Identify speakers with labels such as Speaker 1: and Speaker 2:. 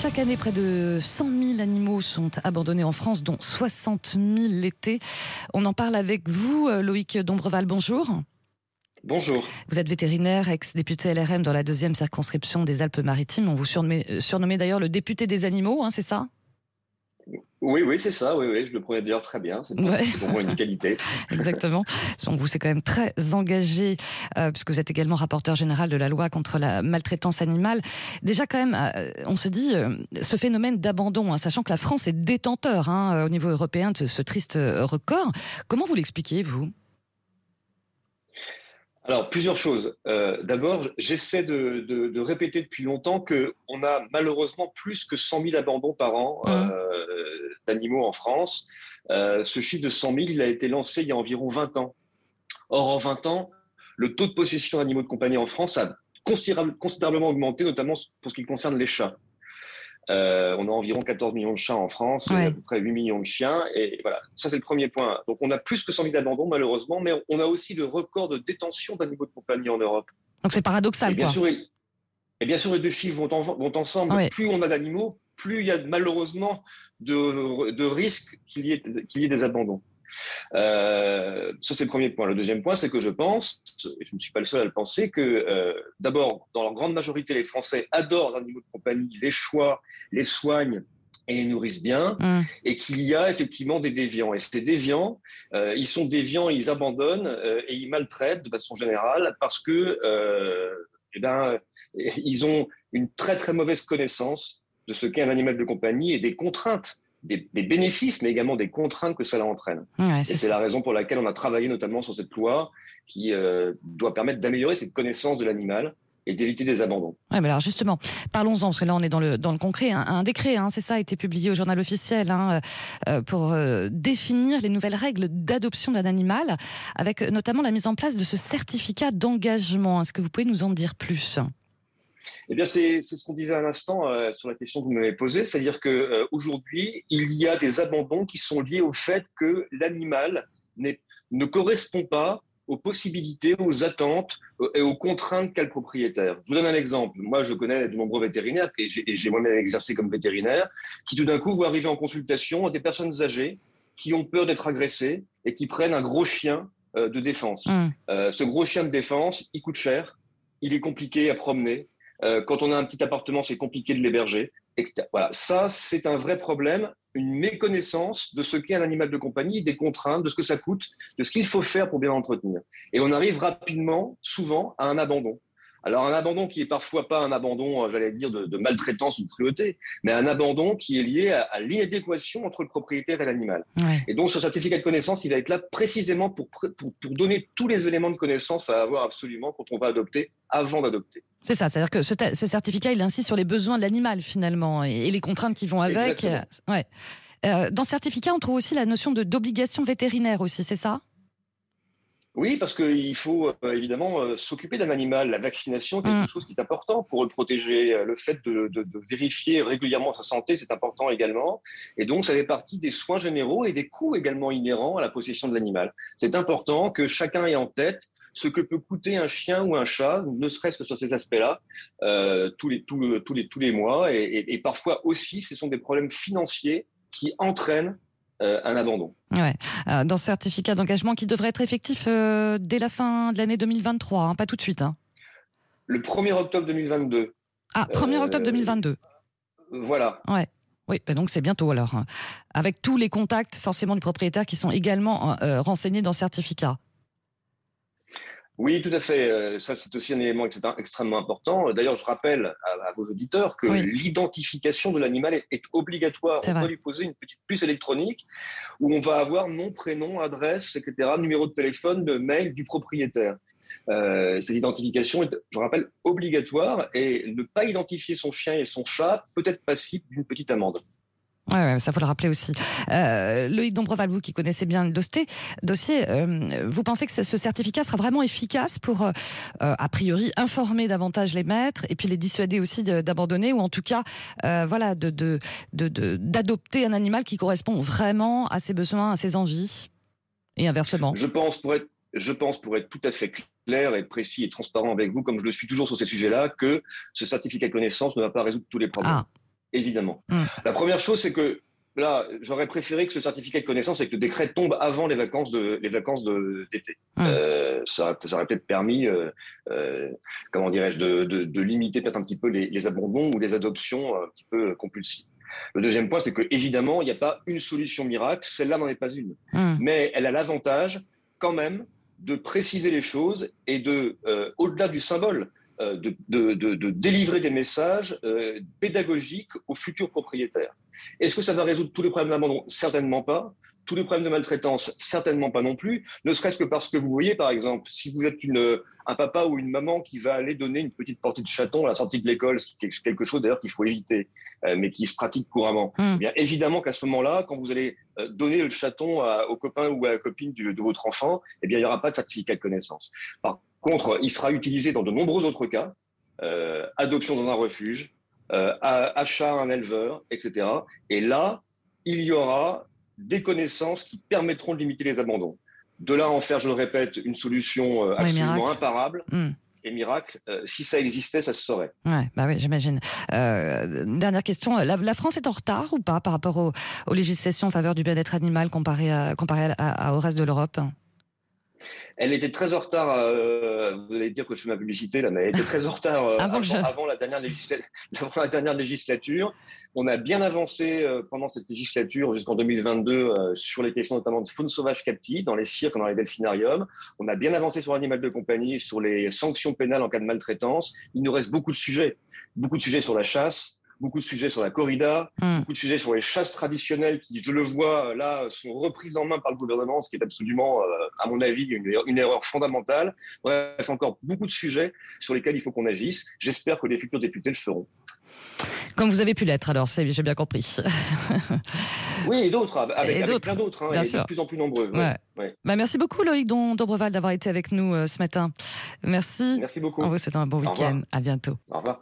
Speaker 1: Chaque année, près de 100 000 animaux sont abandonnés en France, dont 60 000 l'été. On en parle avec vous, Loïc Dombreval, bonjour.
Speaker 2: Bonjour.
Speaker 1: Vous êtes vétérinaire, ex-député LRM dans la 2e circonscription des Alpes-Maritimes. On vous surnommait d'ailleurs le député des animaux, c'est ça ?
Speaker 2: Oui, c'est ça. Oui, je le prenais d'ailleurs très bien. C'est pour moi une qualité.
Speaker 1: Exactement. Vous, c'est quand même très engagé, puisque vous êtes également rapporteur général de la loi contre la maltraitance animale. Déjà, quand même, on se dit, ce phénomène d'abandon, sachant que la France est détenteur au niveau européen de ce triste record, comment vous l'expliquez, vous ?
Speaker 2: Alors, plusieurs choses. D'abord, j'essaie de répéter depuis longtemps qu'on a malheureusement plus que 100 000 abandons par an d'animaux en France. Ce chiffre de 100 000, il a été lancé il y a environ 20 ans. Or, en 20 ans, le taux de possession d'animaux de compagnie en France a considérablement augmenté, notamment pour ce qui concerne les chats. On a environ 14 millions de chats en France, et à peu près 8 millions de chiens. Et voilà, ça c'est le premier point. Donc on a plus que 100 000 abandons malheureusement, mais on a aussi le record de détention d'animaux de compagnie en Europe.
Speaker 1: Donc c'est paradoxal,
Speaker 2: et bien sûr, les deux chiffres vont ensemble. Oui. Plus on a d'animaux, plus il y a malheureusement de risques qu'il y ait des abandons. Ça c'est le premier point. Le deuxième point, c'est que je pense, et je ne suis pas le seul à le penser, que d'abord, dans leur grande majorité, les Français adorent les animaux de compagnie, les choient, les soignent et les nourrissent bien, et qu'il y a effectivement des déviants. Et ces déviants, ils sont déviants, ils abandonnent et ils maltraitent de façon générale parce que ils ont une très très mauvaise connaissance de ce qu'est un animal de compagnie et des contraintes. Des bénéfices, mais également des contraintes que cela entraîne. Et c'est la raison pour laquelle on a travaillé notamment sur cette loi qui doit permettre d'améliorer cette connaissance de l'animal et d'éviter des abandons.
Speaker 1: Ouais, mais alors justement, parlons-en, parce que là on est dans le concret. Un décret, c'est ça, a été publié au journal officiel pour définir les nouvelles règles d'adoption d'un animal, avec notamment la mise en place de ce certificat d'engagement. Est-ce que vous pouvez nous en dire plus ?
Speaker 2: Eh bien, c'est ce qu'on disait à l'instant sur la question que vous m'avez posée, c'est-à-dire que aujourd'hui, il y a des abandons qui sont liés au fait que l'animal ne correspond pas aux possibilités, aux attentes et aux contraintes qu'a le propriétaire. Je vous donne un exemple. Moi, je connais de nombreux vétérinaires et j'ai moi-même exercé comme vétérinaire, qui tout d'un coup voient arriver en consultation des personnes âgées qui ont peur d'être agressées et qui prennent un gros chien de défense. Ce gros chien de défense, il coûte cher, il est compliqué à promener. Quand on a un petit appartement, c'est compliqué de l'héberger, etc. Voilà, ça, c'est un vrai problème, une méconnaissance de ce qu'est un animal de compagnie, des contraintes, de ce que ça coûte, de ce qu'il faut faire pour bien l'entretenir. Et on arrive rapidement, souvent, à un abandon. Alors, un abandon qui est parfois pas un abandon, j'allais dire, de maltraitance ou de cruauté, mais un abandon qui est lié à l'inadéquation entre le propriétaire et l'animal. Ouais. Et donc, ce certificat de connaissance, il va être là précisément pour donner tous les éléments de connaissance à avoir absolument quand on va adopter, avant d'adopter.
Speaker 1: C'est ça, c'est-à-dire que ce certificat, il insiste sur les besoins de l'animal, finalement, et les contraintes qui vont avec. Ouais. Dans ce certificat, on trouve aussi la notion d'obligation vétérinaire aussi, c'est ça ?
Speaker 2: Oui, parce qu'il faut évidemment s'occuper d'un animal. La vaccination est quelque chose qui est important pour le protéger. Le fait de vérifier régulièrement sa santé, c'est important également. Et donc, ça fait partie des soins généraux et des coûts également inhérents à la possession de l'animal. C'est important que chacun ait en tête ce que peut coûter un chien ou un chat, ne serait-ce que sur ces aspects-là, tous les mois. Et parfois aussi, ce sont des problèmes financiers qui entraînent un abandon.
Speaker 1: Ouais. Dans ce certificat d'engagement qui devrait être effectif dès la fin de l'année 2023, pas tout de suite.
Speaker 2: Le 1er octobre 2022.
Speaker 1: Ah, 1er octobre 2022.
Speaker 2: Voilà.
Speaker 1: Ouais. Oui, donc c'est bientôt alors. Avec tous les contacts forcément du propriétaire qui sont également renseignés dans ce certificat.
Speaker 2: Oui, tout à fait. Ça, c'est aussi un élément extrêmement important. D'ailleurs, je rappelle à vos auditeurs que l'identification de l'animal est obligatoire. On doit lui poser une petite puce électronique où on va avoir nom, prénom, adresse, etc., numéro de téléphone, de mail du propriétaire. Cette identification est, je rappelle, obligatoire et ne pas identifier son chien et son chat peut être passible d'une petite amende.
Speaker 1: Ouais, ça faut le rappeler aussi. Loïc Dombreval, vous qui connaissez bien le dossier, vous pensez que ce certificat sera vraiment efficace pour, a priori, informer davantage les maîtres et puis les dissuader aussi d'abandonner ou en tout cas, d'adopter un animal qui correspond vraiment à ses besoins, à ses envies et inversement.
Speaker 2: Je pense pour être tout à fait clair et précis et transparent avec vous, comme je le suis toujours sur ces sujets-là, que ce certificat de connaissance ne va pas résoudre tous les problèmes. évidemment. La première chose, c'est que là, j'aurais préféré que ce certificat de connaissance et que le décret tombe avant les vacances d'été. Ça aurait peut-être permis, comment dirais-je, de limiter peut-être un petit peu les abandons ou les adoptions un petit peu compulsives. Le deuxième point, c'est que évidemment, il n'y a pas une solution miracle. Celle-là n'en est pas une, mais elle a l'avantage quand même de préciser les choses et de, au-delà du symbole, de délivrer des messages pédagogiques aux futurs propriétaires. Est-ce que ça va résoudre tous les problèmes d'abandon? Certainement pas. Tous les problèmes de maltraitance? Certainement pas non plus. Ne serait-ce que parce que vous voyez, par exemple, si vous êtes un papa ou une maman qui va aller donner une petite portée de chaton à la sortie de l'école, ce qui est quelque chose d'ailleurs qu'il faut éviter, mais qui se pratique couramment, eh bien évidemment qu'à ce moment-là, quand vous allez donner le chaton au copain ou à la copine de votre enfant, eh bien il n'y aura pas de certificat de connaissance. Par contre, il sera utilisé dans de nombreux autres cas, adoption dans un refuge, achat à un éleveur, etc. Et là, il y aura des connaissances qui permettront de limiter les abandons. De là à en faire, je le répète, une solution absolument imparable et miracle, si ça existait, ça se saurait.
Speaker 1: Ouais, bah oui, j'imagine. Dernière question, la France est en retard ou pas par rapport aux législations en faveur du bien-être animal comparé au reste de l'Europe?
Speaker 2: Elle était très en retard, vous allez dire que je fais ma publicité là, mais elle était très en retard avant la dernière législature. On a bien avancé pendant cette législature jusqu'en 2022 sur les questions notamment de faune sauvage captive dans les cirques, dans les delphinariums. On a bien avancé sur l'animal de compagnie, sur les sanctions pénales en cas de maltraitance. Il nous reste beaucoup de sujets sur la chasse, beaucoup de sujets sur la corrida, beaucoup de sujets sur les chasses traditionnelles qui, je le vois, là, sont reprises en main par le gouvernement, ce qui est absolument, à mon avis, une erreur fondamentale. Bref, encore beaucoup de sujets sur lesquels il faut qu'on agisse. J'espère que les futurs députés le feront.
Speaker 1: Comme vous avez pu l'être, alors, j'ai bien compris.
Speaker 2: Oui, et d'autres, avec plein d'autres, et de plus en plus nombreux.
Speaker 1: Ouais. Bah, merci beaucoup, Loïc Dombreval, d'avoir été avec nous ce matin. Merci.
Speaker 2: Merci beaucoup.
Speaker 1: On vous souhaite un bon week-end. À bientôt.
Speaker 2: Au revoir.